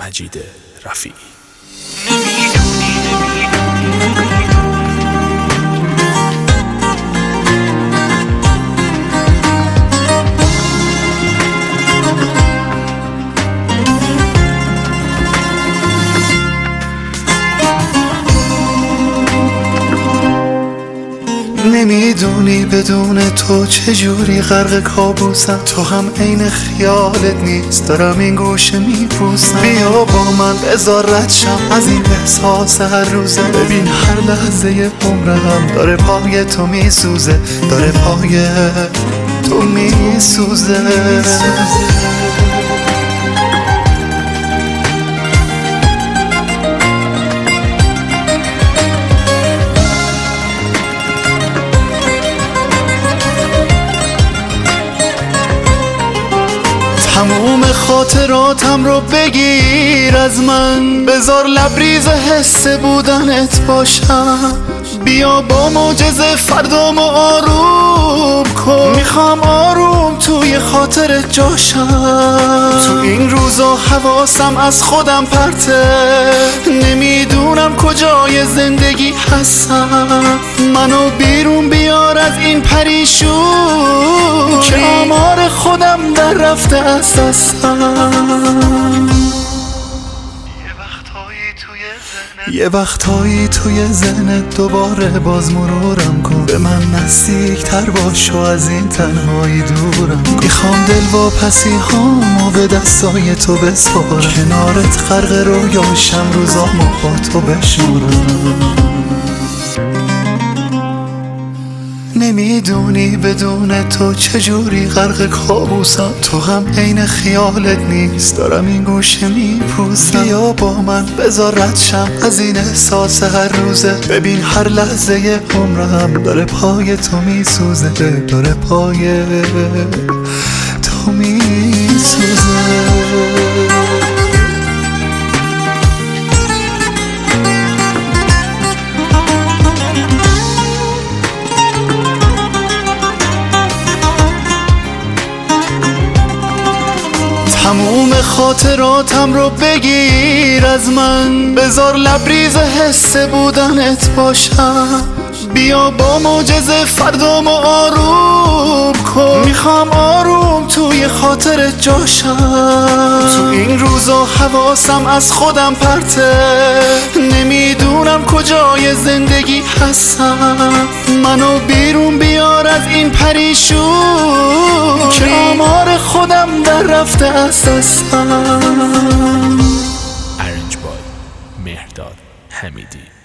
مجید رفیعی. نمیدونی بدون تو چجوری غرق کابوسم، تو هم عین خیالت نیست، دارم این گوشه میپوسم. بیا با من بذار رد شم از این احساس هر روزه، ببین هر لحظه عمرم داره پای تو میسوزه، داره پای تو میسوزه. تموم خاطراتم رو بگیر از من، بذار لبریز حس بودنت باشم. بیا با معجزه فردامو آروم کن، میخوام آروم توی خاطرت جاشم. تو این روزا حواسم از خودم پرته، نمیدونم کجای زندگی هستم. منو بیرون بیار از این پریشون که آمار خودم در رفته از دستم. یه وقتایی توی ذهنت دوباره باز مرورم کن، به من نزدیک تر باش و از این تنهایی دورم کن. میخوام دلواپسی هامو به دستای تو بسپارم، کنارت غرق رویاشم روزامو با تو بشورم. نمیدونی بدون تو چجوری غرق کابوسم، تو هم عین خیالت نیست، دارم این گوشه میپوسم. بیا با من بذار رد شم از این احساس هر روزه، ببین هر لحظه عمرم داره پای تو میسوزه، داره پای تو میسوزه. تموم خاطراتم رو بگیر از من، بذار لبریز حس بودنت باشم. بیا با معجزه فردامو آروم کن، میخوام آروم توی خاطرت جاشم. تو این روزا حواسم از خودم پرته، نمیدونم کجای زندگی هستم. منو بیرون بیار از این پریشون که آمار خودم در رفته از دستم. ارنج بای مهرداد حمیدی.